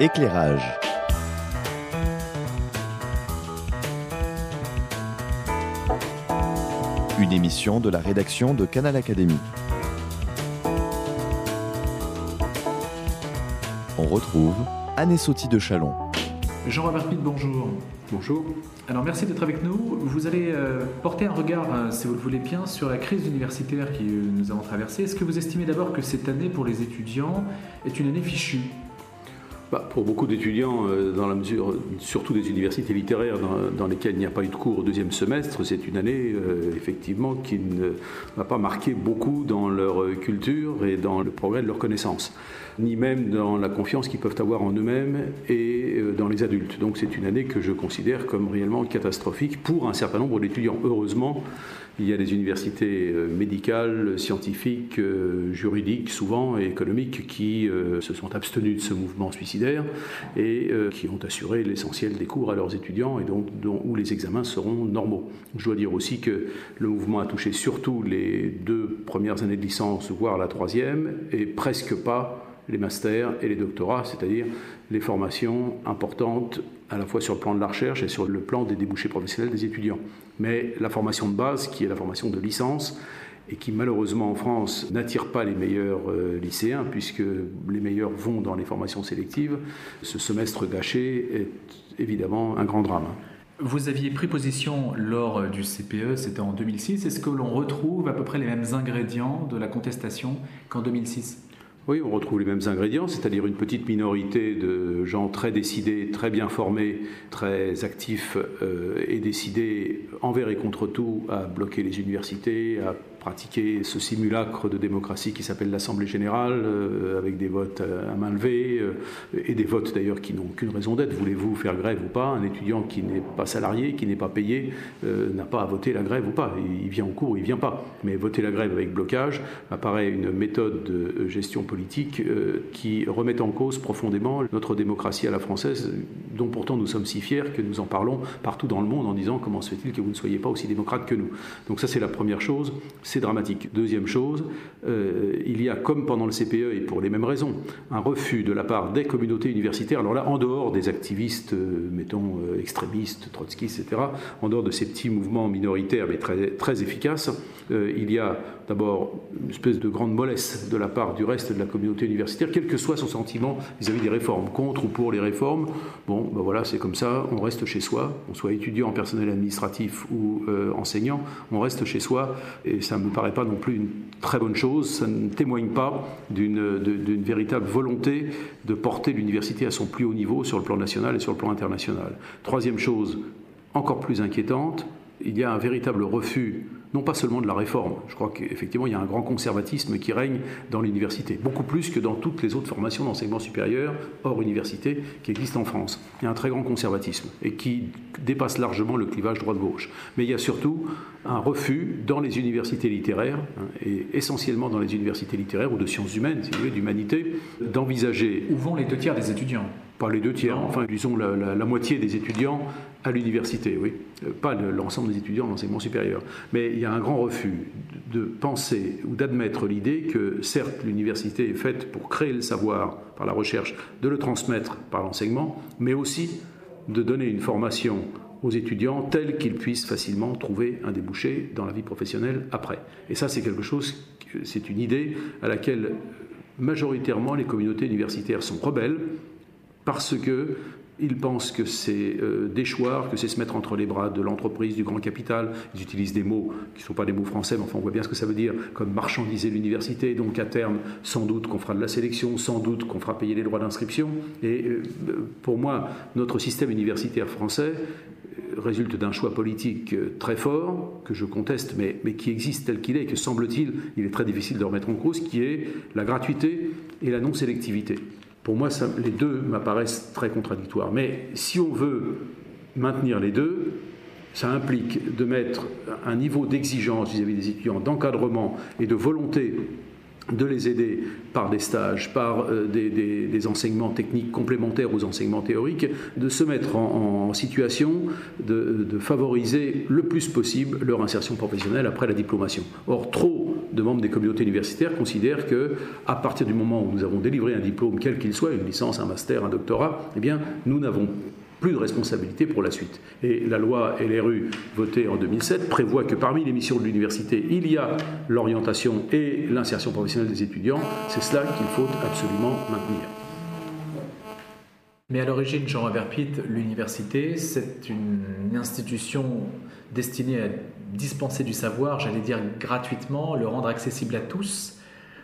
Éclairage. Une émission de la rédaction de Canal Académie. On retrouve Anne Sauty de Chalon. Jean-Robert Pitt, bonjour. Bonjour. Alors merci d'être avec nous. Vous allez porter un regard, si vous le voulez bien, sur la crise universitaire que nous avons traversée. Est-ce que vous estimez d'abord que cette année pour les étudiants est une année fichue ? Pour beaucoup d'étudiants, dans la mesure, surtout des universités littéraires dans lesquelles il n'y a pas eu de cours au deuxième semestre, c'est une année effectivement qui ne va pas marquer beaucoup dans leur culture et dans le progrès de leurs connaissances, ni même dans la confiance qu'ils peuvent avoir en eux-mêmes et dans les adultes. Donc c'est une année que je considère comme réellement catastrophique pour un certain nombre d'étudiants. Heureusement, il y a des universités médicales, scientifiques, juridiques souvent et économiques qui se sont abstenues de ce mouvement suicidaire et qui ont assuré l'essentiel des cours à leurs étudiants et où les examens seront normaux. Je dois dire aussi que le mouvement a touché surtout les 2 premières années de licence, voire la 3e, et presque pas les masters et les doctorats, c'est-à-dire les formations importantes à la fois sur le plan de la recherche et sur le plan des débouchés professionnels des étudiants. Mais la formation de base, qui est la formation de licence, et qui malheureusement en France n'attire pas les meilleurs lycéens, puisque les meilleurs vont dans les formations sélectives, ce semestre gâché est évidemment un grand drame. Vous aviez pris position lors du CPE, c'était en 2006. Est-ce que l'on retrouve à peu près les mêmes ingrédients de la contestation qu'en 2006 ? Oui, on retrouve les mêmes ingrédients, c'est-à-dire une petite minorité de gens très décidés, très bien formés, très actifs et décidés envers et contre tout à bloquer les universités, à pratiquer ce simulacre de démocratie qui s'appelle l'Assemblée Générale, avec des votes à main levée, et des votes d'ailleurs qui n'ont qu'une raison d'être. Voulez-vous faire grève ou pas ? Un étudiant qui n'est pas salarié, qui n'est pas payé, n'a pas à voter la grève ou pas. Il vient au cours ou il ne vient pas. Mais voter la grève avec blocage apparaît une méthode de gestion politique qui remet en cause profondément notre démocratie à la française, dont pourtant nous sommes si fiers que nous en parlons partout dans le monde en disant comment se fait-il que vous ne soyez pas aussi démocrate que nous. Donc ça c'est la première chose. C'est dramatique. Deuxième chose, il y a, comme pendant le CPE et pour les mêmes raisons, un refus de la part des communautés universitaires, alors là, en dehors des activistes, mettons, extrémistes, trotskistes, etc., en dehors de ces petits mouvements minoritaires mais très, très efficaces, il y a d'abord une espèce de grande mollesse de la part du reste de la communauté universitaire, quel que soit son sentiment vis-à-vis des réformes, contre ou pour les réformes. Bon, ben voilà, c'est comme ça, on reste chez soi, on soit étudiant en personnel administratif ou enseignant, on reste chez soi, et ça ne me paraît pas non plus une très bonne chose, ça ne témoigne pas d'une véritable volonté de porter l'université à son plus haut niveau sur le plan national et sur le plan international. Troisième chose, encore plus inquiétante, il y a un véritable refus, non pas seulement de la réforme, je crois qu'effectivement il y a un grand conservatisme qui règne dans l'université, beaucoup plus que dans toutes les autres formations d'enseignement supérieur hors université qui existent en France. Il y a un très grand conservatisme et qui dépasse largement le clivage droite-gauche. Mais il y a surtout un refus dans les universités littéraires, et essentiellement dans les universités littéraires ou de sciences humaines, si vous voulez, d'humanité, d'envisager... Où vont les 2 tiers des étudiants ? Pas les 2 tiers, enfin disons la moitié des étudiants à l'université, oui. Pas l'ensemble des étudiants en enseignement supérieur. Mais il y a un grand refus de penser ou d'admettre l'idée que certes l'université est faite pour créer le savoir par la recherche, de le transmettre par l'enseignement, mais aussi de donner une formation aux étudiants tels qu'ils puissent facilement trouver un débouché dans la vie professionnelle après. Et ça c'est quelque chose, c'est une idée à laquelle majoritairement les communautés universitaires sont rebelles, parce qu'ils pensent que c'est déchoir, que c'est se mettre entre les bras de l'entreprise, du grand capital. Ils utilisent des mots qui ne sont pas des mots français, mais enfin on voit bien ce que ça veut dire, comme marchandiser l'université, donc à terme, sans doute qu'on fera de la sélection, sans doute qu'on fera payer les droits d'inscription. Et pour moi, notre système universitaire français résulte d'un choix politique très fort, que je conteste, mais qui existe tel qu'il est, et que semble-t-il, il est très difficile de remettre en cause, qui est la gratuité et la non-sélectivité. Pour moi, les deux m'apparaissent très contradictoires. Mais si on veut maintenir les deux, ça implique de mettre un niveau d'exigence vis-à-vis des étudiants, d'encadrement et de volonté de les aider par des stages, par des enseignements techniques complémentaires aux enseignements théoriques, de se mettre en situation de favoriser le plus possible leur insertion professionnelle après la diplomation. Or, trop de membres des communautés universitaires considèrent qu'à partir du moment où nous avons délivré un diplôme, quel qu'il soit, une licence, un master, un doctorat, eh bien, nous n'avons plus de responsabilité pour la suite. Et la loi LRU, votée en 2007, prévoit que parmi les missions de l'université, il y a l'orientation et l'insertion professionnelle des étudiants. C'est cela qu'il faut absolument maintenir. Mais à l'origine, Jean-Robert Pitt, l'université, c'est une institution destinée à dispenser du savoir, j'allais dire gratuitement, le rendre accessible à tous.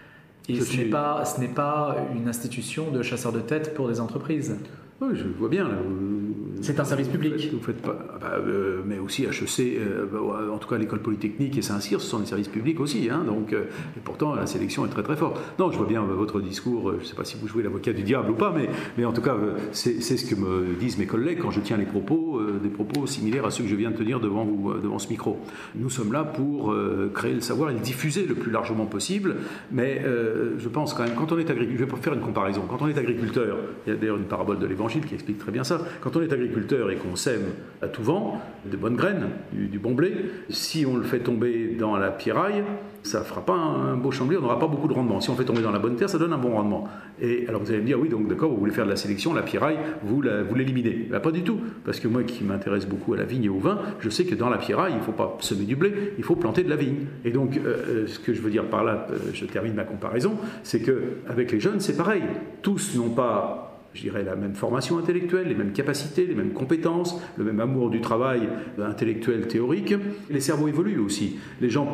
Et ce n'est pas une institution de chasseurs de tête pour des entreprises. Oui, je vois bien. C'est un service public. Vous faites pas, mais aussi HEC, en tout cas l'école polytechnique et Saint-Cyr, ce sont des services publics aussi. Donc, et pourtant, la sélection est très très forte. Non, je vois bien votre discours. Je ne sais pas si vous jouez l'avocat du diable ou pas, mais en tout cas, c'est ce que me disent mes collègues quand je tiens des propos similaires à ceux que je viens de tenir devant ce micro. Nous sommes là pour créer le savoir et le diffuser le plus largement possible. Mais je pense quand même, quand on est agriculteur, je vais faire une comparaison. Quand on est agriculteur, il y a d'ailleurs une parabole de l'Évangile qui explique très bien ça. Quand on est agriculteur et qu'on sème à tout vent de bonnes graines, du bon blé, si on le fait tomber dans la pierraille, ça ne fera pas un beau champ de blé, on n'aura pas beaucoup de rendement. Si on le fait tomber dans la bonne terre, ça donne un bon rendement. Et alors vous allez me dire, oui, donc d'accord, vous voulez faire de la sélection, la pierraille, vous l'éliminez. Ben, pas du tout, parce que moi qui m'intéresse beaucoup à la vigne et au vin, je sais que dans la pierraille, il ne faut pas semer du blé, il faut planter de la vigne. Et donc, ce que je veux dire par là, je termine ma comparaison, c'est qu'avec les jeunes, c'est pareil. Tous n'ont pas, je dirais, la même formation intellectuelle, les mêmes capacités, les mêmes compétences, le même amour du travail intellectuel, théorique. Les cerveaux évoluent aussi. Les jeunes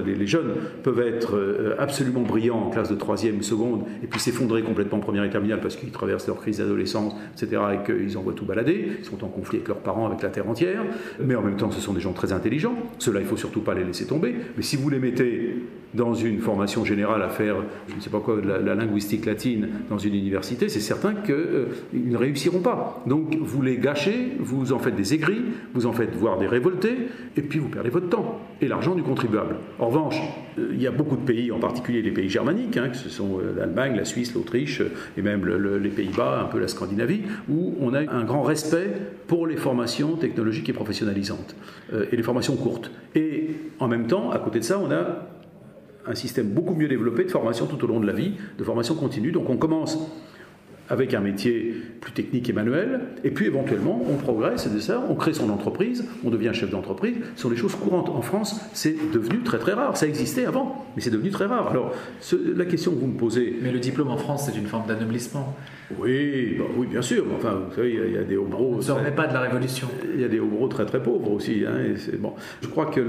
peuvent être absolument brillants en classe de 3e, seconde, et puis s'effondrer complètement en première et terminale parce qu'ils traversent leur crise d'adolescence, etc., et qu'ils envoient tout balader. Ils sont en conflit avec leurs parents, avec la terre entière. Mais en même temps, ce sont des gens très intelligents. Ceux-là, il ne faut surtout pas les laisser tomber. Mais si vous les mettez dans une formation générale à faire, je ne sais pas quoi, la linguistique latine dans une université, c'est certain qu'ils ne réussiront pas. Donc vous les gâchez, vous en faites des aigris, vous en faites voir des révoltés, et puis vous perdez votre temps et l'argent du contribuable. En revanche, il y a beaucoup de pays, en particulier les pays germaniques, que ce sont l'Allemagne, la Suisse, l'Autriche, et même les Pays-Bas, un peu la Scandinavie, où on a un grand respect pour les formations technologiques et professionnalisantes, et les formations courtes. Et en même temps, à côté de ça, on a un système beaucoup mieux développé de formation tout au long de la vie, de formation continue. Donc on commence avec un métier plus technique et manuel, et puis éventuellement on progresse, et de ça, on crée son entreprise, on devient chef d'entreprise. Ce sont des choses courantes. En France, c'est devenu très très rare. Ça existait avant, mais c'est devenu très rare. Alors, la question que vous me posez... Mais le diplôme en France, c'est une forme d'anoblissement. Oui, oui, bien sûr. Enfin, vous savez, il y a des hobereaux... On ne se remet pas de la Révolution. Il y a des hobereaux très très pauvres aussi. Et c'est, bon. Je crois que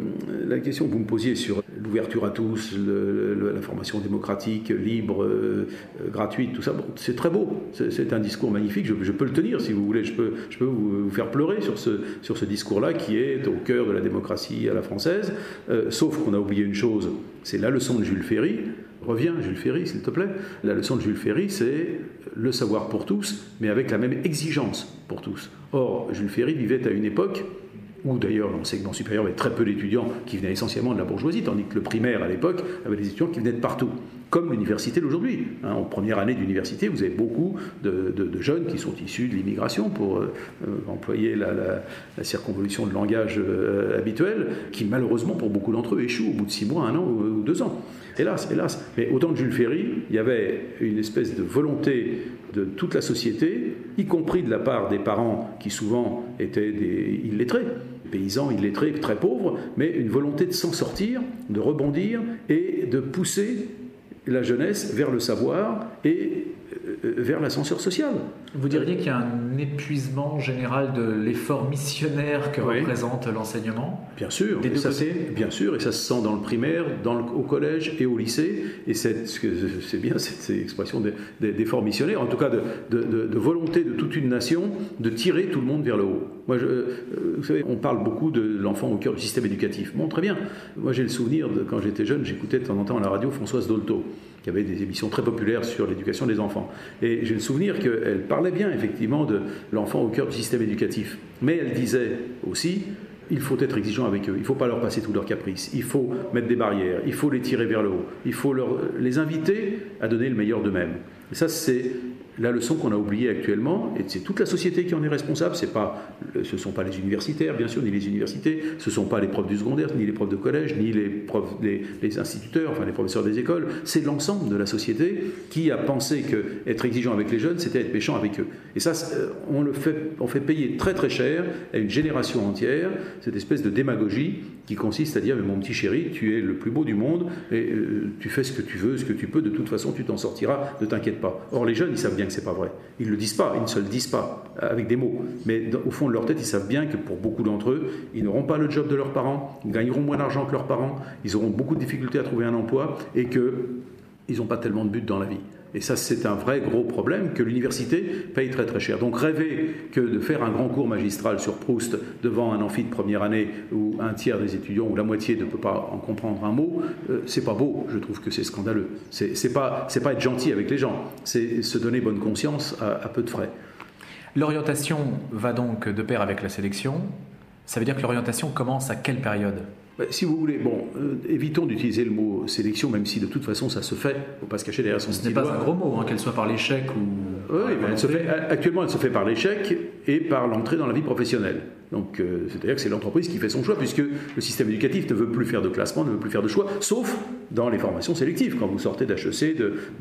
la question que vous me posiez sur l'ouverture à tous, la formation démocratique, libre, gratuite, tout ça, bon, c'est très beau. C'est un discours magnifique. Je peux le tenir, si vous voulez. Je peux vous faire pleurer sur ce discours-là qui est au cœur de la démocratie à la française. Sauf qu'on a oublié une chose, c'est la leçon de Jules Ferry. Reviens, Jules Ferry, s'il te plaît. La leçon de Jules Ferry, c'est le savoir pour tous, mais avec la même exigence pour tous. Or, Jules Ferry vivait à une époque où d'ailleurs l'enseignement supérieur avait très peu d'étudiants qui venaient essentiellement de la bourgeoisie, tandis que le primaire à l'époque avait des étudiants qui venaient de partout, comme l'université d'aujourd'hui. En première année d'université, vous avez beaucoup de jeunes qui sont issus de l'immigration, pour employer la circonvolution de langage habituelle, qui malheureusement pour beaucoup d'entre eux échouent au bout de 6 mois, 1 an ou 2 ans. Hélas, hélas. Mais au temps de Jules Ferry, il y avait une espèce de volonté de toute la société, y compris de la part des parents qui souvent étaient des illettrés, paysans illettrés, très pauvres, mais une volonté de s'en sortir, de rebondir et de pousser la jeunesse vers le savoir et vers l'ascenseur social. Vous diriez qu'il y a un épuisement général de l'effort missionnaire que représente l'enseignement ? Bien sûr, des deux côtés. Bien sûr, et ça se sent dans le primaire, au collège et au lycée, et c'est bien cette expression d'effort missionnaire, en tout cas de volonté de toute une nation de tirer tout le monde vers le haut. Moi, vous savez, on parle beaucoup de l'enfant au cœur du système éducatif. Bon, très bien. Moi, j'ai le souvenir, quand j'étais jeune, j'écoutais de temps en temps à la radio Françoise Dolto, qui avait des émissions très populaires sur l'éducation des enfants. Et j'ai le souvenir qu'elle parlait bien, effectivement, de l'enfant au cœur du système éducatif. Mais elle disait aussi, il faut être exigeant avec eux, il ne faut pas leur passer tous leurs caprices, il faut mettre des barrières, il faut les tirer vers le haut, il faut les inviter à donner le meilleur d'eux-mêmes. Et ça, c'est la leçon qu'on a oubliée actuellement, et c'est toute la société qui en est responsable. Ce ne sont pas les universitaires, bien sûr, ni les universités, ce ne sont pas les profs du secondaire, ni les profs de collège, ni les instituteurs, enfin les professeurs des écoles. C'est l'ensemble de la société qui a pensé qu'être exigeant avec les jeunes, c'était être méchant avec eux. Et ça, on fait payer très très cher à une génération entière cette espèce de démagogie qui consiste à dire « mais mon petit chéri, tu es le plus beau du monde, et tu fais ce que tu veux, ce que tu peux, de toute façon tu t'en sortiras, ne t'inquiète pas ». Or les jeunes, ils savent bien que c'est pas vrai. Ils le disent pas, ils ne se le disent pas avec des mots. Mais au fond de leur tête, ils savent bien que pour beaucoup d'entre eux, ils n'auront pas le job de leurs parents, ils gagneront moins d'argent que leurs parents, ils auront beaucoup de difficultés à trouver un emploi et qu'ils n'ont pas tellement de but dans la vie. Et ça, c'est un vrai gros problème que l'université paye très très cher. Donc rêver que de faire un grand cours magistral sur Proust devant un amphi de première année où un tiers des étudiants ou la moitié ne peut pas en comprendre un mot, c'est pas beau. Je trouve que c'est scandaleux. C'est pas être gentil avec les gens, c'est se donner bonne conscience à peu de frais. L'orientation va donc de pair avec la sélection. Ça veut dire que l'orientation commence à quelle période ? Si vous voulez, évitons d'utiliser le mot sélection, même si de toute façon ça se fait, il ne faut pas se cacher derrière son stylo. Ce n'est pas un gros mot, qu'elle soit par l'échec ou... Oui, actuellement elle se fait par l'échec et par l'entrée dans la vie professionnelle. Donc, c'est-à-dire que c'est l'entreprise qui fait son choix, puisque le système éducatif ne veut plus faire de classement, ne veut plus faire de choix, sauf dans les formations sélectives. Quand vous sortez d'HEC,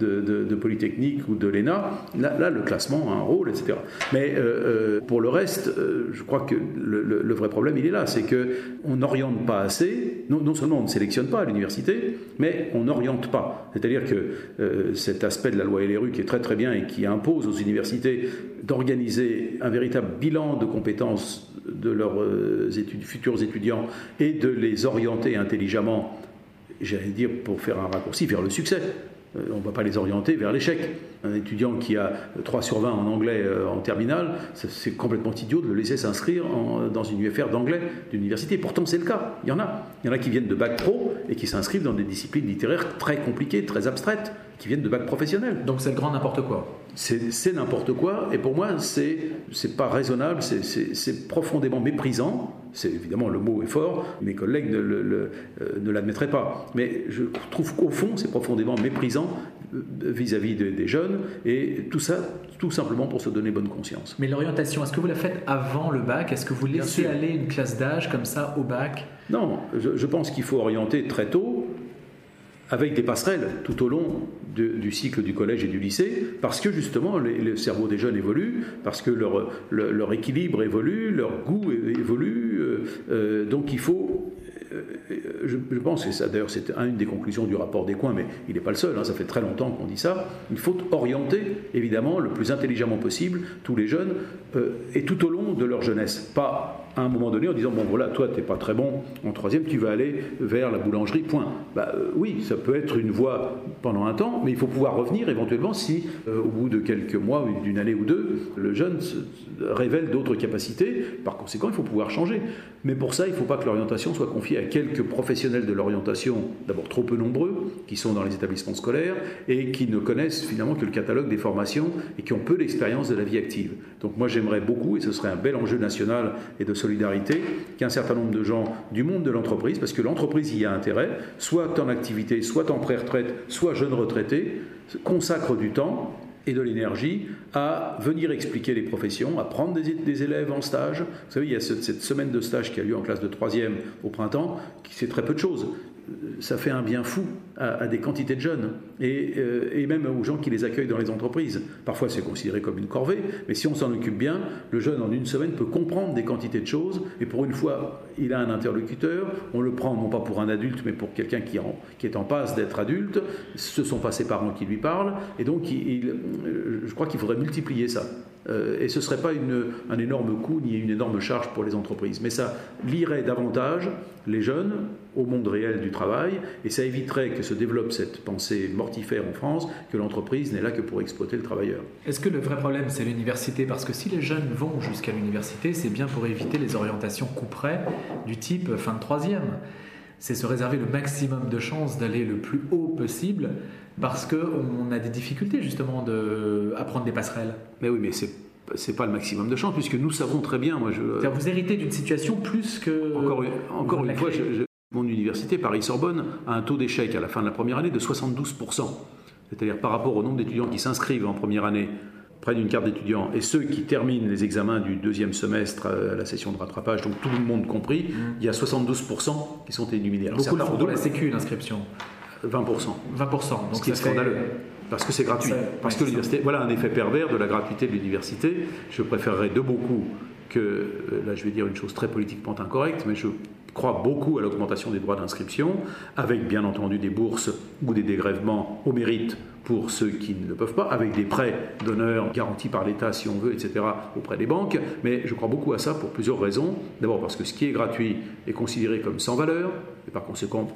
de Polytechnique ou de l'ENA, là, le classement a un rôle, etc. Mais pour le reste, je crois que le vrai problème, il est là, c'est qu'on n'oriente pas assez. Non seulement on ne sélectionne pas à l'université, mais on n'oriente pas. C'est-à-dire que cet aspect de la loi LRU qui est très très bien et qui impose aux universités d'organiser un véritable bilan de compétences de leurs futurs étudiants et de les orienter intelligemment, j'allais dire pour faire un raccourci, vers le succès. On ne va pas les orienter vers l'échec. Un étudiant qui a 3 sur 20 en anglais en terminale, c'est complètement idiot de le laisser s'inscrire dans une UFR d'anglais d'université. Pourtant, c'est le cas. Il y en a qui viennent de bac pro et qui s'inscrivent dans des disciplines littéraires très compliquées, très abstraites, qui viennent de bac professionnel. Donc c'est le grand n'importe quoi. C'est n'importe quoi, et pour moi, c'est pas raisonnable, c'est profondément méprisant. Évidemment, le mot est fort, mes collègues ne l'admettraient pas. Mais je trouve qu'au fond, c'est profondément méprisant vis-à-vis des jeunes, et tout ça, tout simplement pour se donner bonne conscience. Mais l'orientation, est-ce que vous la faites avant le bac ? Est-ce que vous laissez aller une classe d'âge comme ça au bac ? Non, je pense qu'il faut orienter très tôt, avec des passerelles tout au long du cycle du collège et du lycée, parce que justement le cerveau des jeunes évolue, parce que leur équilibre évolue, leur goût évolue, donc il faut... Je pense que ça, d'ailleurs, c'est une des conclusions du rapport des Coins, mais il n'est pas le seul, ça fait très longtemps qu'on dit ça. Il faut orienter, évidemment, le plus intelligemment possible tous les jeunes, et tout au long de leur jeunesse. Pas à un moment donné en disant, bon voilà, toi tu n'es pas très bon en troisième, tu vas aller vers la boulangerie, point. Oui, ça peut être une voie pendant un temps, mais il faut pouvoir revenir éventuellement si, au bout de quelques mois, d'une année ou deux, le jeune révèle d'autres capacités. Par conséquent, il faut pouvoir changer. Mais pour ça, il ne faut pas que l'orientation soit confiée à quelques professionnels de l'orientation, d'abord trop peu nombreux, qui sont dans les établissements scolaires et qui ne connaissent finalement que le catalogue des formations et qui ont peu d'expérience de la vie active. Donc moi j'aimerais beaucoup, et ce serait un bel enjeu national et de solidarité, qu'un certain nombre de gens du monde de l'entreprise, parce que l'entreprise y a intérêt, soit en activité, soit en pré-retraite, soit jeunes retraités, consacrent du temps et de l'énergie à venir expliquer les professions, à prendre des élèves en stage. Vous savez, il y a cette semaine de stage qui a lieu en classe de 3e au printemps, qui c'est très peu de choses. Ça fait un bien fou à des quantités de jeunes et même aux gens qui les accueillent dans les entreprises. Parfois c'est considéré comme une corvée, mais si on s'en occupe bien, le jeune en une semaine peut comprendre des quantités de choses, et pour une fois il a un interlocuteur, on le prend non pas pour un adulte mais pour quelqu'un qui est en passe d'être adulte, ce ne sont pas ses parents qui lui parlent, et donc je crois qu'il faudrait multiplier ça. Et ce ne serait pas un énorme coût ni une énorme charge pour les entreprises, mais ça lierait davantage les jeunes au monde réel du travail, et ça éviterait que se développe cette pensée mortifère en France que l'entreprise n'est là que pour exploiter le travailleur. Est-ce que le vrai problème c'est l'université ? Parce que si les jeunes vont jusqu'à l'université, c'est bien pour éviter les orientations couperet du type fin de 3e. C'est se réserver le maximum de chances d'aller le plus haut possible, parce qu'on a des difficultés justement à prendre des passerelles. Mais oui, mais c'est pas le maximum de chance, puisque nous savons très bien... Vous héritez d'une situation plus que... Encore une fois, mon université, Paris-Sorbonne, a un taux d'échec à la fin de la première année de 72%. c'est-à-dire par rapport au nombre d'étudiants qui s'inscrivent en première année, prennent une carte d'étudiant, et ceux qui terminent les examens du deuxième semestre à la session de rattrapage, donc tout le monde compris, il y a 72% qui sont éliminés. Alors, beaucoup le font pour la Sécu, l'inscription. 20%. 20%. Donc ce qui est scandaleux. Parce que c'est gratuit. Parce que l'université, voilà un effet pervers de la gratuité de l'université. Je préférerais de beaucoup que, là je vais dire une chose très politiquement incorrecte, mais je crois beaucoup à l'augmentation des droits d'inscription, avec bien entendu des bourses ou des dégrèvements au mérite pour ceux qui ne le peuvent pas, avec des prêts d'honneur garantis par l'État si on veut, etc., auprès des banques. Mais je crois beaucoup à ça pour plusieurs raisons. D'abord parce que ce qui est gratuit est considéré comme sans valeur, et par conséquent,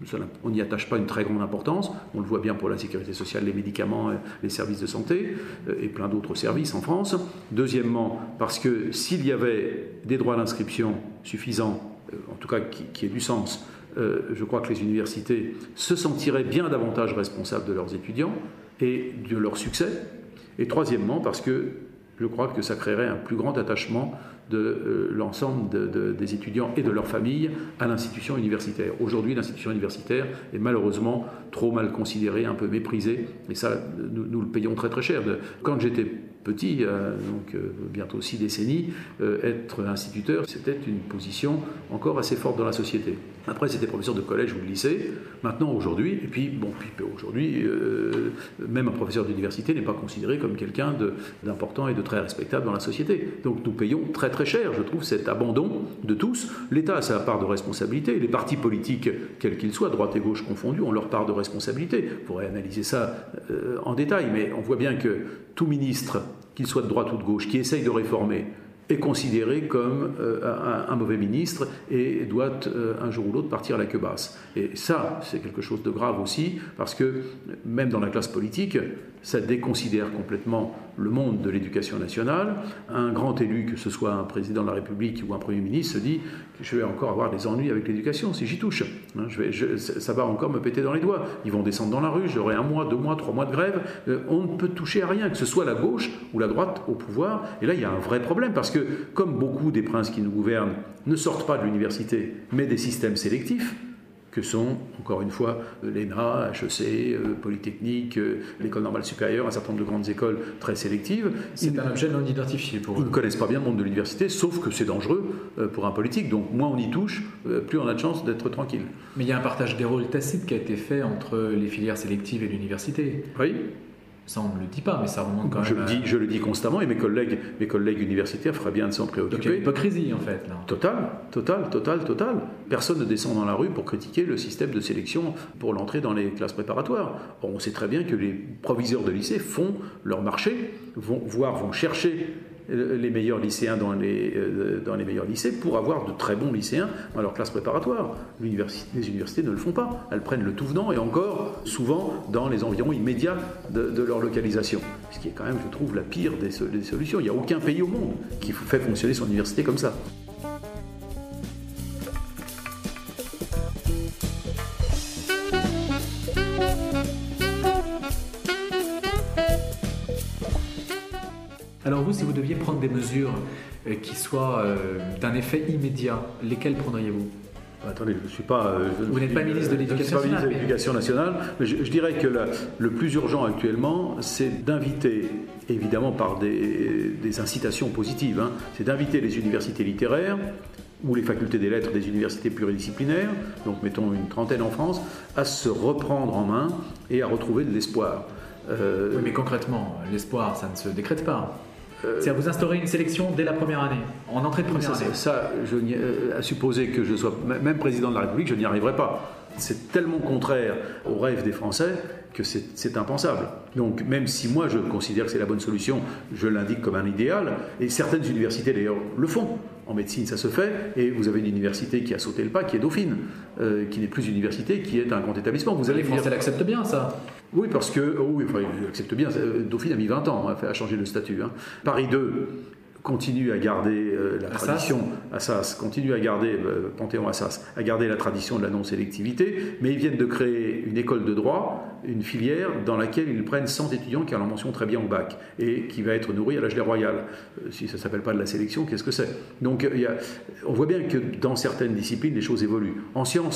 on n'y attache pas une très grande importance. On le voit bien pour la sécurité sociale, les médicaments, les services de santé, et plein d'autres services en France. Deuxièmement, parce que s'il y avait des droits d'inscription suffisants, en tout cas qui aient du sens, je crois que les universités se sentiraient bien davantage responsables de leurs étudiants et de leur succès. Et troisièmement, parce que je crois que ça créerait un plus grand attachement de l'ensemble des étudiants et de leurs familles à l'institution universitaire. Aujourd'hui, l'institution universitaire est malheureusement trop mal considérée, un peu méprisée, et ça, nous le payons très très cher. Quand j'étais petit, donc bientôt 6 décennies, être instituteur, c'était une position encore assez forte dans la société. Après, c'était professeur de collège ou de lycée. Maintenant, aujourd'hui, et puis aujourd'hui, même un professeur d'université n'est pas considéré comme quelqu'un d'important et de très respectable dans la société. Donc nous payons très très cher, je trouve, cet abandon de tous. L'État a sa part de responsabilité, les partis politiques, quels qu'ils soient, droite et gauche confondus, ont leur part de responsabilité. On pourrait analyser ça en détail, mais on voit bien que tout ministre, qu'il soit de droite ou de gauche, qui essaye de réformer, est considéré comme un mauvais ministre et doit un jour ou l'autre partir à la queue basse. Et ça, c'est quelque chose de grave aussi, parce que même dans la classe politique, ça déconsidère complètement le monde de l'éducation nationale. Un grand élu, que ce soit un président de la République ou un Premier ministre, se dit que je vais encore avoir des ennuis avec l'éducation si j'y touche. Ça va encore me péter dans les doigts. Ils vont descendre dans la rue, j'aurai 1 mois, 2 mois, 3 mois de grève. On ne peut toucher à rien, que ce soit la gauche ou la droite au pouvoir. Et là, il y a un vrai problème, parce que comme beaucoup des princes qui nous gouvernent ne sortent pas de l'université, mais des systèmes sélectifs, que sont, encore une fois, l'ENA, HEC, Polytechnique, l'École normale supérieure, un certain nombre de grandes écoles très sélectives. C'est un objet non identifié pour eux. Ils ne connaissent pas bien le monde de l'université, sauf que c'est dangereux pour un politique. Donc moins on y touche, plus on a de chances d'être tranquille. Mais il y a un partage des rôles tacite qui a été fait entre les filières sélectives et l'université. Oui. Ça, on ne le dit pas, mais ça remonte quand même. Je le dis constamment, et mes collègues universitaires feraient bien de s'en préoccuper. Donc il y a une hypocrisie, en fait. Là. Total. Personne ne descend dans la rue pour critiquer le système de sélection pour l'entrée dans les classes préparatoires. Or, on sait très bien que les proviseurs de lycée font leur marché, vont chercher les meilleurs lycéens dans les meilleurs lycées pour avoir de très bons lycéens dans leur classe préparatoire. Les universités ne le font pas. Elles prennent le tout venant, et encore souvent dans les environs immédiats de leur localisation. Ce qui est quand même, je trouve, la pire des solutions. Il n'y a aucun pays au monde qui fait fonctionner son université comme ça. Alors vous, si vous deviez prendre des mesures qui soient d'un effet immédiat, lesquelles prendriez-vous ? Attendez, je ne suis pas... vous n'êtes pas ministre de l'Éducation nationale. Je ne suis pas ministre de l'Éducation nationale, mais je dirais que le plus urgent actuellement, c'est d'inviter, évidemment par des incitations positives, c'est d'inviter les universités littéraires ou les facultés des lettres des universités pluridisciplinaires, donc mettons une trentaine en France, à se reprendre en main et à retrouver de l'espoir. Oui, mais concrètement, l'espoir, ça ne se décrète pas. C'est à vous instaurer une sélection dès la première année, en entrée de première année. Ça, à supposer que je sois même président de la République, je n'y arriverai pas. C'est tellement contraire aux rêves des Français que c'est impensable. Donc même si moi je considère que c'est la bonne solution, je l'indique comme un idéal, et certaines universités d'ailleurs le font. En médecine ça se fait, et vous avez une université qui a sauté le pas, qui est Dauphine, qui n'est plus une université, qui est un grand établissement. Les Français l'acceptent bien, ça. Oui, parce que... ils l'acceptent bien. Dauphine a mis 20 ans à changer le statut. Paris 2... continue à garder la tradition, Assas, continue à garder, Panthéon-Assas, à garder la tradition de la non-sélectivité, mais ils viennent de créer une école de droit, une filière dans laquelle ils prennent 100 étudiants qui ont la mention très bien au bac, et qui va être nourrie à l'âge royal. Si ça ne s'appelle pas de la sélection, qu'est-ce que c'est ? Donc on voit bien que dans certaines disciplines, les choses évoluent. En sciences,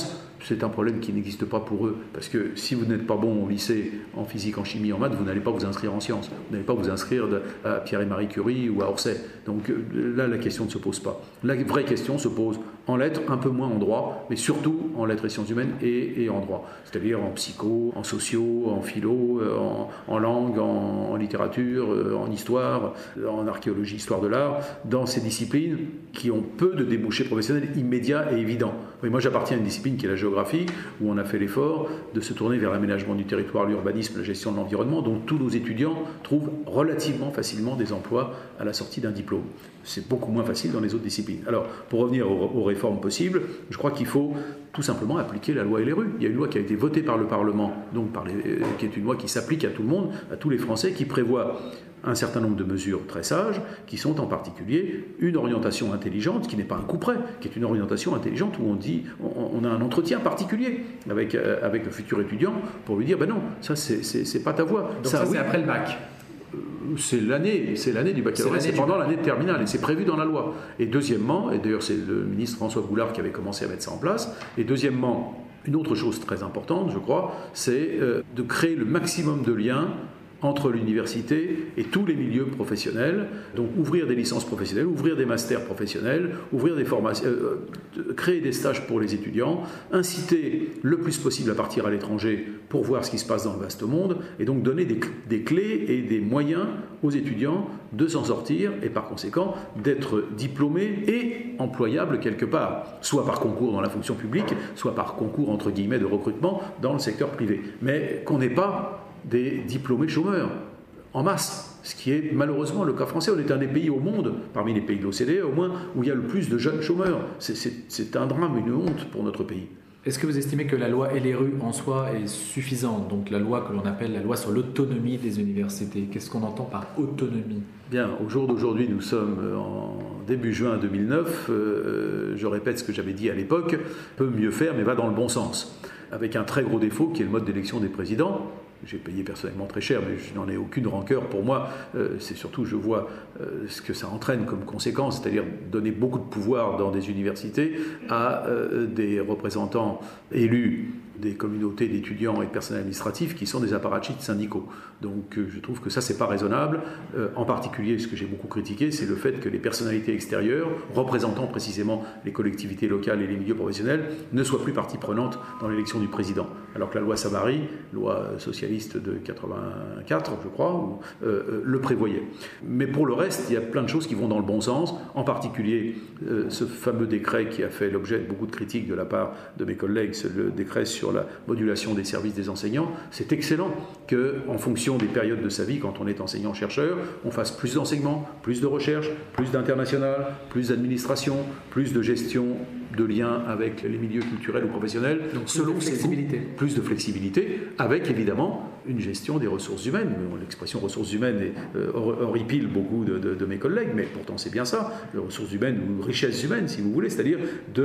c'est un problème qui n'existe pas pour eux. Parce que si vous n'êtes pas bon au lycée, en physique, en chimie, en maths, vous n'allez pas vous inscrire en sciences. Vous n'allez pas vous inscrire à Pierre et Marie Curie ou à Orsay. Donc là, la question ne se pose pas. La vraie question se pose en lettres, un peu moins en droit, mais surtout en lettres et sciences humaines et en droit. C'est-à-dire en psycho, en sociaux, en philo, en langue, en littérature, en histoire, en archéologie, histoire de l'art, dans ces disciplines qui ont peu de débouchés professionnels immédiats et évidents. Oui, moi, j'appartiens à une discipline qui est la géographie, où on a fait l'effort de se tourner vers l'aménagement du territoire, l'urbanisme, la gestion de l'environnement, donc tous nos étudiants trouvent relativement facilement des emplois à la sortie d'un diplôme. C'est beaucoup moins facile dans les autres disciplines. Alors, pour revenir aux réformes possibles, je crois qu'il faut tout simplement appliquer la loi LRU. Il y a une loi qui a été votée par le Parlement, donc qui est une loi qui s'applique à tout le monde, à tous les Français, qui prévoit un certain nombre de mesures très sages, qui sont en particulier une orientation intelligente, qui n'est pas un coup près, qui est une orientation intelligente où on a un entretien particulier avec le futur étudiant pour lui dire, ben non, ça c'est pas ta voie. Donc ça c'est après le bac. C'est l'année du baccalauréat, c'est pendant l'année de terminale et c'est prévu dans la loi. Et deuxièmement, et d'ailleurs c'est le ministre François Goulard qui avait commencé à mettre ça en place, et deuxièmement, une autre chose très importante, je crois, c'est de créer le maximum de liens entre l'université et tous les milieux professionnels, donc ouvrir des licences professionnelles, ouvrir des masters professionnels, ouvrir des formations, créer des stages pour les étudiants, inciter le plus possible à partir à l'étranger pour voir ce qui se passe dans le vaste monde, et donc donner des clés et des moyens aux étudiants de s'en sortir et par conséquent d'être diplômés et employables quelque part, soit par concours dans la fonction publique, soit par concours entre guillemets de recrutement dans le secteur privé, mais qu'on n'ait pas des diplômés chômeurs en masse, ce qui est malheureusement le cas français. On est un des pays au monde, parmi les pays de l'OCDE au moins, où il y a le plus de jeunes chômeurs. C'est un drame, une honte pour notre pays. Est-ce que vous estimez que la loi LRU en soi est suffisante, donc la loi que l'on appelle la loi sur l'autonomie des universités? Qu'est-ce qu'on entend par autonomie? Bien, au jour d'aujourd'hui, nous sommes en début juin 2009. Je répète ce que j'avais dit à l'époque, peut mieux faire, mais va dans le bon sens. Avec un très gros défaut qui est le mode d'élection des présidents. J'ai payé personnellement très cher, mais je n'en ai aucune rancœur. Pour moi, c'est surtout, je vois ce que ça entraîne comme conséquence, c'est-à-dire donner beaucoup de pouvoir dans des universités à des représentants élus des communautés d'étudiants et de personnels administratifs qui sont des apparatchiks syndicaux. Donc je trouve que ça, c'est pas raisonnable. En particulier, ce que j'ai beaucoup critiqué, c'est le fait que les personnalités extérieures, représentant précisément les collectivités locales et les milieux professionnels, ne soient plus partie prenante dans l'élection du président. Alors que la loi Savary, loi socialiste de 84, je crois, le prévoyait. Mais pour le reste, il y a plein de choses qui vont dans le bon sens, en particulier ce fameux décret qui a fait l'objet de beaucoup de critiques de la part de mes collègues, c'est le décret sur la modulation des services des enseignants. C'est excellent qu'en fonction des périodes de sa vie, quand on est enseignant-chercheur, on fasse plus d'enseignement, plus de recherche, plus d'international, plus d'administration, plus de gestion de liens avec les milieux culturels ou professionnels. Donc selon flexibilité. Plus de flexibilité, avec évidemment une gestion des ressources humaines. L'expression ressources humaines horripile beaucoup de mes collègues, mais pourtant c'est bien ça, les ressources humaines ou richesses humaines si vous voulez, c'est-à-dire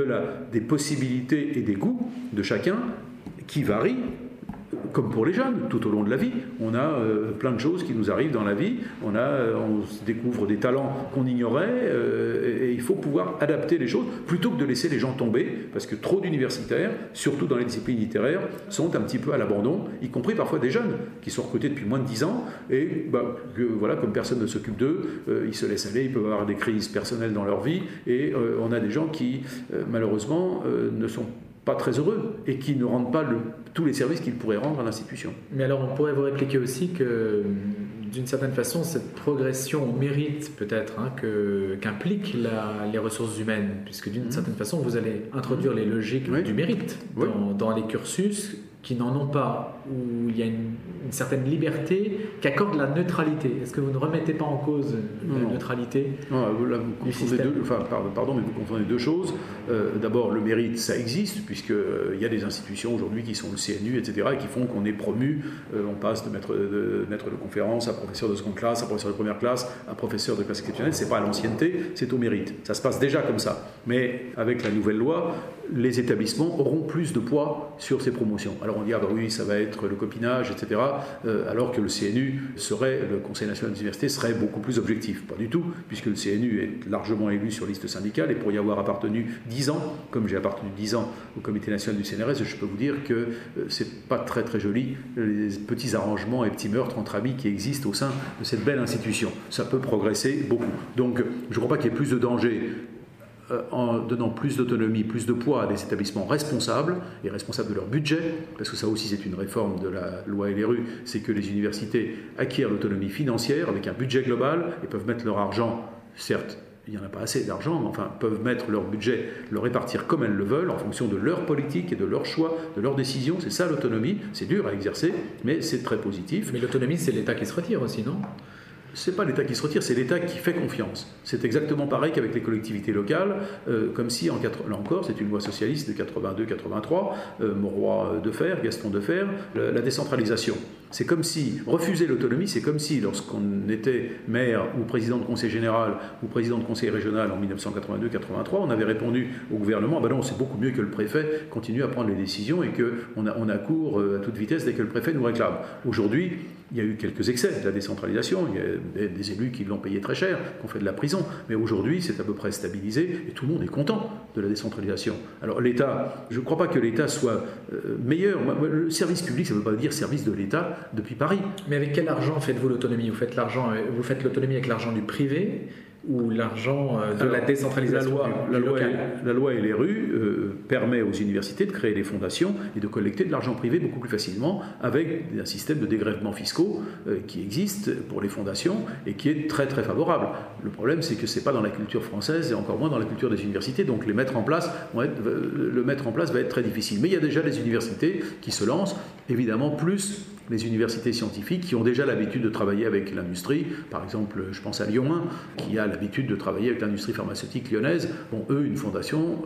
des possibilités et des goûts de chacun qui varient, comme pour les jeunes, tout au long de la vie. On a plein de choses qui nous arrivent dans la vie, on découvre des talents qu'on ignorait, et il faut pouvoir adapter les choses, plutôt que de laisser les gens tomber, parce que trop d'universitaires, surtout dans les disciplines littéraires, sont un petit peu à l'abandon, y compris parfois des jeunes, qui sont recrutés depuis moins de 10 ans, et voilà, comme personne ne s'occupe d'eux, ils se laissent aller, ils peuvent avoir des crises personnelles dans leur vie, et on a des gens qui, malheureusement, ne sont pas très heureux et qui ne rendent pas tous les services qu'ils pourraient rendre à l'institution. Mais alors on pourrait vous répliquer aussi que d'une certaine façon cette progression au mérite peut-être qu'impliquent les ressources humaines, puisque d'une certaine façon vous allez introduire les logiques du mérite dans les cursus qui n'en ont pas, où il y a une certaine liberté qu'accorde la neutralité. Est-ce que vous ne remettez pas en cause la neutralité? Non, là, vous confondez pardon, mais vous confondez deux choses. D'abord, le mérite, ça existe, puisqu'il y a des institutions aujourd'hui qui sont le CNU, etc., et qui font qu'on est promu, on passe de maître de conférence à professeur de seconde classe, à professeur de première classe, à professeur de classe exceptionnelle. C'est pas à l'ancienneté, c'est au mérite. Ça se passe déjà comme ça. Mais avec la nouvelle loi, les établissements auront plus de poids sur ces promotions. Alors on dit, oui, ça va être le copinage, etc., alors que le CNU le Conseil national des universités, serait beaucoup plus objectif. Pas du tout, puisque le CNU est largement élu sur liste syndicale, et pour y avoir appartenu 10 ans, comme j'ai appartenu 10 ans au Comité national du CNRS, je peux vous dire que c'est pas très très joli, les petits arrangements et petits meurtres entre amis qui existent au sein de cette belle institution. Ça peut progresser beaucoup. Donc je ne crois pas qu'il y ait plus de danger en donnant plus d'autonomie, plus de poids à des établissements responsables et responsables de leur budget, parce que ça aussi c'est une réforme de la loi LRU, c'est que les universités acquièrent l'autonomie financière avec un budget global et peuvent mettre leur argent, certes il n'y en a pas assez d'argent, mais enfin peuvent mettre leur budget, le répartir comme elles le veulent en fonction de leur politique et de leurs choix, de leurs décisions. C'est ça l'autonomie, c'est dur à exercer, mais c'est très positif. Mais l'autonomie, c'est l'État qui se retire aussi, non ? C'est pas l'État qui se retire, c'est l'État qui fait confiance. C'est exactement pareil qu'avec les collectivités locales, comme si, là encore, c'est une loi socialiste de 82-83, Mauroy Defer, Gaston Defer, la décentralisation. C'est comme si, refuser l'autonomie, c'est comme si, lorsqu'on était maire ou président de conseil général ou président de conseil régional en 1982-83, on avait répondu au gouvernement, non, c'est beaucoup mieux que le préfet continue à prendre les décisions et qu'on accourt à toute vitesse dès que le préfet nous réclame. Aujourd'hui, il y a eu quelques excès de la décentralisation, il y a des élus qui l'ont payé très cher, qui ont fait de la prison, mais aujourd'hui c'est à peu près stabilisé et tout le monde est content de la décentralisation. Alors l'État, je ne crois pas que l'État soit meilleur. Le service public, ça ne veut pas dire service de l'État depuis Paris. Mais avec quel argent faites-vous l'autonomie ? Vous faites l'autonomie avec l'argent du privé ou l'argent de la décentralisation la loi LRU permet aux universités de créer des fondations et de collecter de l'argent privé beaucoup plus facilement avec un système de dégrèvements fiscaux qui existe pour les fondations et qui est très très favorable. Le problème, c'est que ce n'est pas dans la culture française et encore moins dans la culture des universités, donc le mettre en place va être très difficile. Mais il y a déjà des universités qui se lancent, évidemment plus les universités scientifiques qui ont déjà l'habitude de travailler avec l'industrie. Par exemple, je pense à Lyon 1, qui a l'habitude de travailler avec l'industrie pharmaceutique lyonnaise. Bon, eux, une fondation,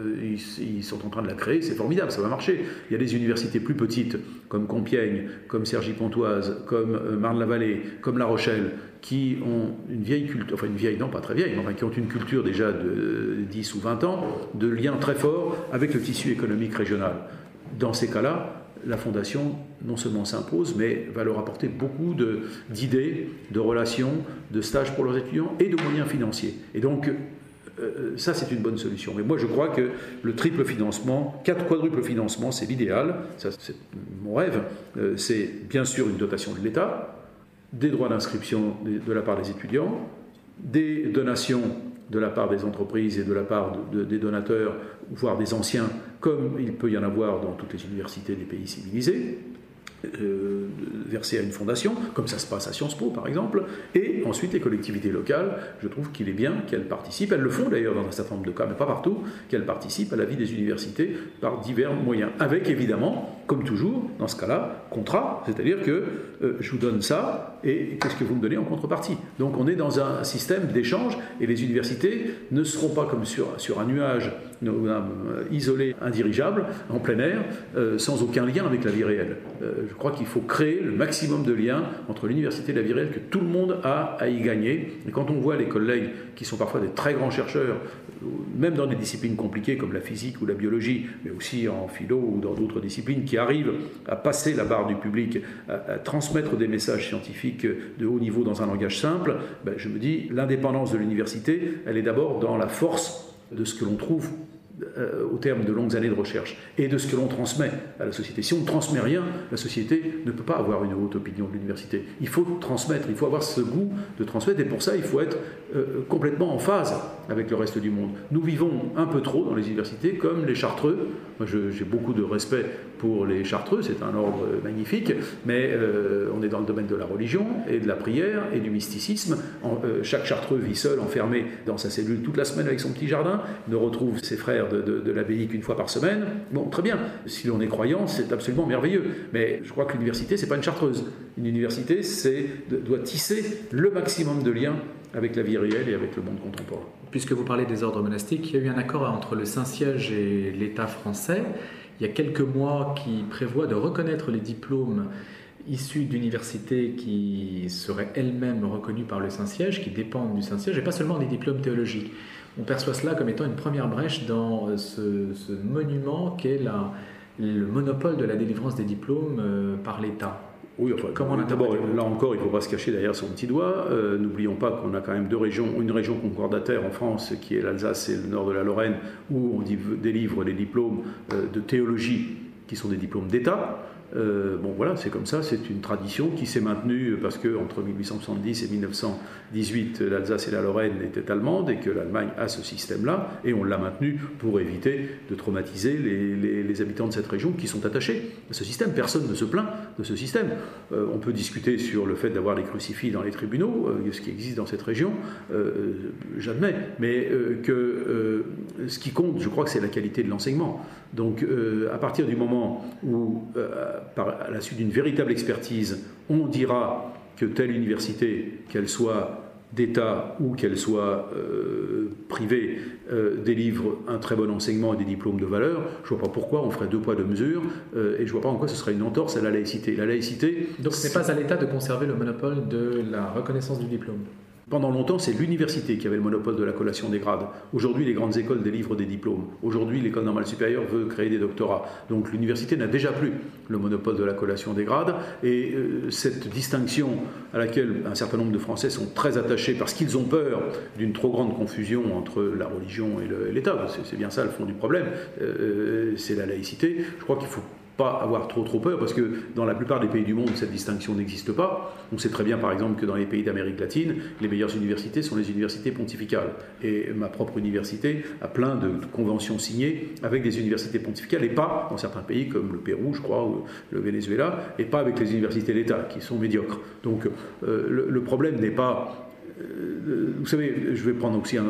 ils sont en train de la créer, c'est formidable, ça va marcher. Il y a des universités plus petites, comme Compiègne, comme Cergy-Pontoise, comme Marne-la-Vallée, comme La Rochelle, qui ont une vieille culture, enfin une vieille, non pas très vieille, mais enfin qui ont une culture déjà de 10 ou 20 ans, de liens très forts avec le tissu économique régional. Dans ces cas-là, la fondation non seulement s'impose, mais va leur apporter beaucoup d'idées, de relations, de stages pour leurs étudiants et de moyens financiers. Et donc, ça, c'est une bonne solution. Mais moi, je crois que le triple financement, quadruple financement, c'est l'idéal. Ça, c'est mon rêve. C'est bien sûr une dotation de l'État, des droits d'inscription de la part des étudiants, des donations de la part des entreprises et de la part des donateurs, voire des anciens, comme il peut y en avoir dans toutes les universités des pays civilisés, versés à une fondation, comme ça se passe à Sciences Po par exemple, et ensuite les collectivités locales, je trouve qu'il est bien qu'elles participent, elles le font d'ailleurs dans un certain nombre de cas, mais pas partout, qu'elles participent à la vie des universités par divers moyens, avec évidemment, comme toujours, dans ce cas-là, contrat, c'est-à-dire que je vous donne ça, et qu'est-ce que vous me donnez en contrepartie ? Donc on est dans un système d'échange, et les universités ne seront pas comme sur un nuage isolé, indirigeable, en plein air, sans aucun lien avec la vie réelle. Je crois qu'il faut créer le maximum de liens entre l'université et la vie réelle, que tout le monde a à y gagner. Et quand on voit les collègues qui sont parfois des très grands chercheurs, même dans des disciplines compliquées comme la physique ou la biologie, mais aussi en philo ou dans d'autres disciplines, qui arrivent à passer la barre du public, à transmettre des messages scientifiques de haut niveau dans un langage simple, je me dis, l'indépendance de l'université, elle est d'abord dans la force de ce que l'on trouve au terme de longues années de recherche et de ce que l'on transmet à la société. Si on ne transmet rien, la société ne peut pas avoir une haute opinion de l'université. Il faut transmettre, il faut avoir ce goût de transmettre, et pour ça il faut être complètement en phase avec le reste du monde. Nous vivons un peu trop dans les universités comme les Chartreux. Moi j'ai beaucoup de respect pour les Chartreux, c'est un ordre magnifique, mais on est dans le domaine de la religion et de la prière et du mysticisme. Chaque Chartreux vit seul, enfermé dans sa cellule toute la semaine avec son petit jardin, ne retrouve ses frères de l'abbaye qu'une fois par semaine. Bon, très bien, si l'on est croyant, c'est absolument merveilleux, mais je crois que l'université, c'est pas une chartreuse. Une université, doit tisser le maximum de liens avec la vie réelle et avec le monde contemporain. Puisque vous parlez des ordres monastiques, il y a eu un accord entre le Saint-Siège et l'État français, il y a quelques mois, qui prévoit de reconnaître les diplômes issus d'universités qui seraient elles-mêmes reconnues par le Saint-Siège, qui dépendent du Saint-Siège, et pas seulement des diplômes théologiques. On perçoit cela comme étant une première brèche dans ce monument qu'est le monopole de la délivrance des diplômes par l'État. Oui, enfin, d'abord, là encore, il ne faut pas se cacher derrière son petit doigt. N'oublions pas qu'on a quand même une région concordataire en France, qui est l'Alsace et le nord de la Lorraine, où on délivre les diplômes de théologie, qui sont des diplômes d'État. Bon voilà, c'est comme ça, c'est une tradition qui s'est maintenue parce que entre 1870 et 1918, l'Alsace et la Lorraine étaient allemandes et que l'Allemagne a ce système-là, et on l'a maintenu pour éviter de traumatiser les habitants de cette région qui sont attachés à ce système. Personne ne se plaint de ce système. On peut discuter sur le fait d'avoir les crucifix dans les tribunaux, ce qui existe dans cette région, j'admets, mais ce qui compte, je crois que c'est la qualité de l'enseignement. Donc à partir du moment où à la suite d'une véritable expertise, on dira que telle université, qu'elle soit d'État ou qu'elle soit privée, délivre un très bon enseignement et des diplômes de valeur, je ne vois pas pourquoi on ferait deux poids deux mesures, et je ne vois pas en quoi ce serait une entorse à la laïcité. La laïcité, donc ce n'est pas à l'État de conserver le monopole de la reconnaissance du diplôme. Pendant longtemps, c'est l'université qui avait le monopole de la collation des grades. Aujourd'hui, les grandes écoles délivrent des diplômes. Aujourd'hui, l'école normale supérieure veut créer des doctorats. Donc l'université n'a déjà plus le monopole de la collation des grades. Et cette distinction à laquelle un certain nombre de Français sont très attachés parce qu'ils ont peur d'une trop grande confusion entre la religion et l'État, c'est bien ça le fond du problème, c'est la laïcité. Je crois qu'il faut pas avoir trop peur, parce que dans la plupart des pays du monde, cette distinction n'existe pas. On sait très bien, par exemple, que dans les pays d'Amérique latine, les meilleures universités sont les universités pontificales. Et ma propre université a plein de conventions signées avec des universités pontificales, et pas, dans certains pays comme le Pérou, je crois, ou le Venezuela, et pas avec les universités d'État, qui sont médiocres. Donc le problème n'est pas... Vous savez, je vais prendre aussi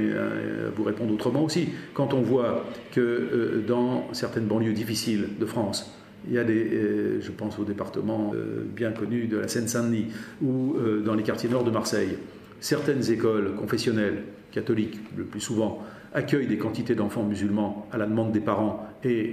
vous répondre autrement aussi. Quand on voit que dans certaines banlieues difficiles de France, il y a je pense au département bien connu de la Seine-Saint-Denis ou dans les quartiers nord de Marseille, certaines écoles confessionnelles, catholiques le plus souvent, accueillent des quantités d'enfants musulmans à la demande des parents et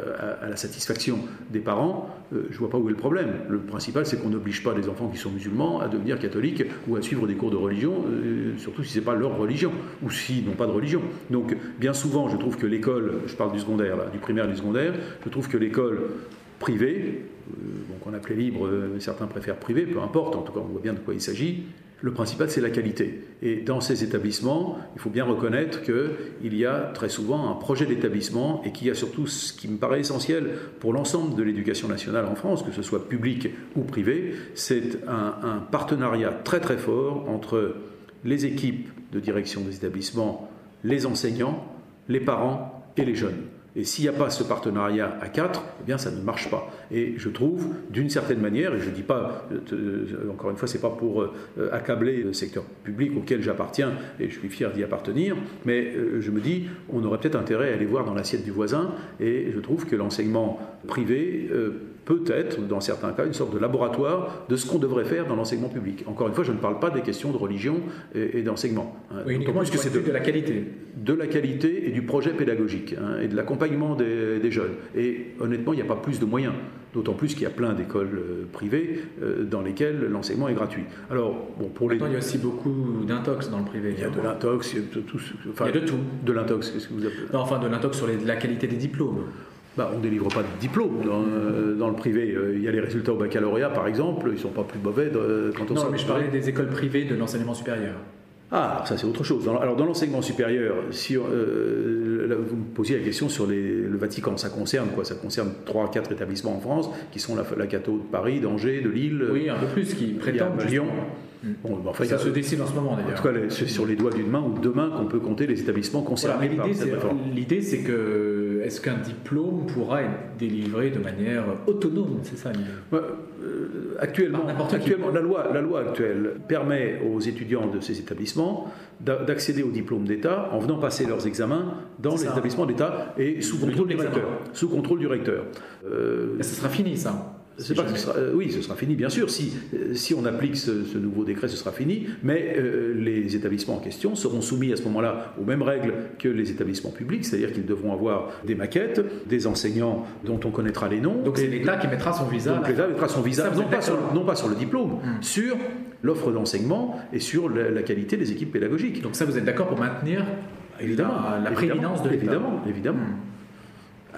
à la satisfaction des parents, je ne vois pas où est le problème. Le principal, c'est qu'on n'oblige pas les enfants qui sont musulmans à devenir catholiques ou à suivre des cours de religion, surtout si ce n'est pas leur religion, ou s'ils n'ont pas de religion. Donc, bien souvent, je trouve que l'école, je parle du secondaire, là, du primaire et du secondaire, je trouve que l'école privée, qu'on appelait libre, certains préfèrent privée, peu importe, en tout cas on voit bien de quoi il s'agit. Le principal, c'est la qualité. Et dans ces établissements, il faut bien reconnaître qu'il y a très souvent un projet d'établissement et qu'il y a surtout ce qui me paraît essentiel pour l'ensemble de l'éducation nationale en France, que ce soit public ou privé, c'est un partenariat très très fort entre les équipes de direction des établissements, les enseignants, les parents et les jeunes. Et s'il n'y a pas ce partenariat à quatre, eh bien ça ne marche pas. Et je trouve, d'une certaine manière, et je ne dis pas, encore une fois, ce n'est pas pour accabler le secteur public auquel j'appartiens, et je suis fier d'y appartenir, mais je me dis, on aurait peut-être intérêt à aller voir dans l'assiette du voisin, et je trouve que l'enseignement privé peut être, dans certains cas, une sorte de laboratoire de ce qu'on devrait faire dans l'enseignement public. Encore une fois, je ne parle pas des questions de religion et d'enseignement. Oui, uniquement que c'est de la qualité. De la qualité et du projet pédagogique, et de l'accompagnement des jeunes. Et honnêtement, il n'y a pas plus de moyens. D'autant plus qu'il y a plein d'écoles privées dans lesquelles l'enseignement est gratuit. Alors, bon, Maintenant, il y a aussi beaucoup d'intox dans le privé. Il y a de l'intox, il y a de tout. Enfin, il y a de tout. De l'intox, qu'est-ce que vous appelez ? Non, enfin, de l'intox sur la qualité des diplômes. On ne délivre pas de diplôme dans le privé. Il y a les résultats au baccalauréat, par exemple, ils ne sont pas plus mauvais quand on sort. Non, mais je parlais des écoles privées de l'enseignement supérieur. Ah, ça c'est autre chose. Alors dans l'enseignement supérieur, si là, vous me posiez la question sur le Vatican, ça concerne quoi ? Ça concerne 3-4 établissements en France, qui sont la Catho de Paris, d'Angers, de Lille. Oui, un peu plus, qui prétendent Lyon. Bon, enfin, ça se décide en ce moment d'ailleurs. En tout cas, c'est sur les doigts d'une main ou deux mains qu'on peut compter les établissements concernés par cette réforme. L'idée, c'est que est-ce qu'un diplôme pourra être délivré de manière autonome ? C'est ça l'idée. Actuellement, la loi actuelle permet aux étudiants de ces établissements d'accéder au diplôme d'État en venant passer leurs examens dans les établissements d'État et sous contrôle du recteur. Sous contrôle du recteur. Ça sera fini, ça. Oui, ce sera fini, bien sûr. Si on applique ce nouveau décret, ce sera fini. Mais les établissements en question seront soumis à ce moment-là aux mêmes règles que les établissements publics, c'est-à-dire qu'ils devront avoir des maquettes, des enseignants dont on connaîtra les noms. Donc c'est l'État qui mettra son visa. Donc l'État mettra son visa, non pas sur le diplôme, sur l'offre d'enseignement et sur la qualité des équipes pédagogiques. Donc ça, vous êtes d'accord pour maintenir la prééminence de l'État ? Évidemment.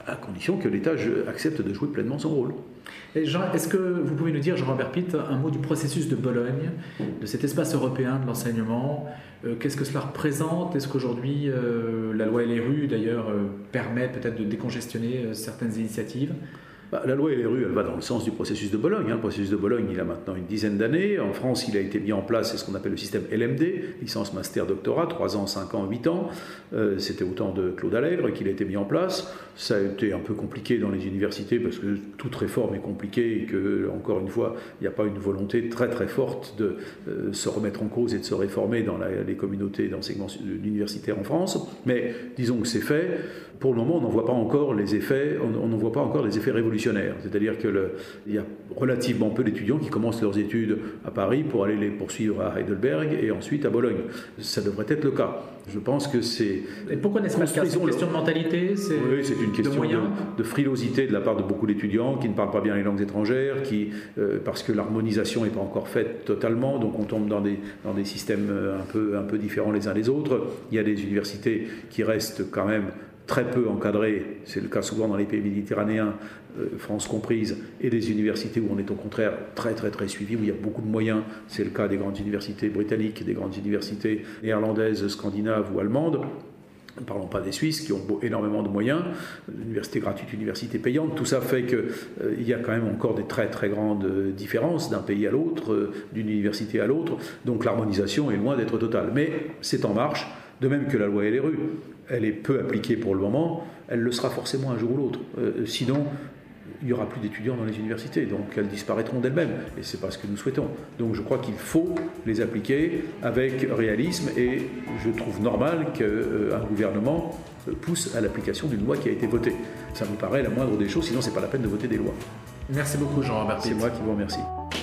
à condition que l'État accepte de jouer pleinement son rôle. Et Jean, est-ce que vous pouvez nous dire, Jean-Robert Pitt, un mot du processus de Bologne, de cet espace européen de l'enseignement? Qu'est-ce que cela représente? Est-ce qu'aujourd'hui, la loi LRU, d'ailleurs, permet peut-être de décongestionner certaines initiatives? La loi LRU, elle va dans le sens du processus de Bologne. Le processus de Bologne, il a maintenant une dizaine d'années. En France, il a été mis en place, c'est ce qu'on appelle le système LMD, licence, master, doctorat, 3 ans, 5 ans, 8 ans. C'était au temps de Claude Allègre qu'il a été mis en place. Ça a été un peu compliqué dans les universités parce que toute réforme est compliquée et que, encore une fois, il n'y a pas une volonté très très forte de se remettre en cause et de se réformer dans les communautés d'enseignement universitaire en France. Mais disons que c'est fait. Pour le moment, on n'en voit pas encore les effets. On n'en voit pas encore les effets révolutionnaires. C'est-à-dire qu'il y a relativement peu d'étudiants qui commencent leurs études à Paris pour aller les poursuivre à Heidelberg et ensuite à Bologne. Ça devrait être le cas. Je pense que c'est... Et pourquoi n'est-ce pas le cas? C'est une question de mentalité? Oui, c'est une question de frilosité de la part de beaucoup d'étudiants qui ne parlent pas bien les langues étrangères, parce que l'harmonisation n'est pas encore faite totalement, donc on tombe dans des systèmes un peu différents les uns des autres. Il y a des universités qui restent quand même très peu encadrées, c'est le cas souvent dans les pays méditerranéens, France comprise, et des universités où on est au contraire très très très suivi, où il y a beaucoup de moyens. C'est le cas des grandes universités britanniques, des grandes universités néerlandaises, scandinaves ou allemandes. Ne parlons pas des Suisses qui ont énormément de moyens, université gratuite, université payante, tout ça fait qu'il y a quand même encore des très très grandes différences d'un pays à l'autre, d'une université à l'autre, donc l'harmonisation est loin d'être totale. Mais c'est en marche, de même que la loi LRU. Elle est peu appliquée pour le moment, elle le sera forcément un jour ou l'autre. Sinon, il n'y aura plus d'étudiants dans les universités, donc elles disparaîtront d'elles-mêmes, et ce n'est pas ce que nous souhaitons. Donc je crois qu'il faut les appliquer avec réalisme, et je trouve normal qu'un gouvernement pousse à l'application d'une loi qui a été votée. Ça me paraît la moindre des choses, sinon ce n'est pas la peine de voter des lois. Merci beaucoup Jean-Robert Pitt. C'est moi qui vous remercie.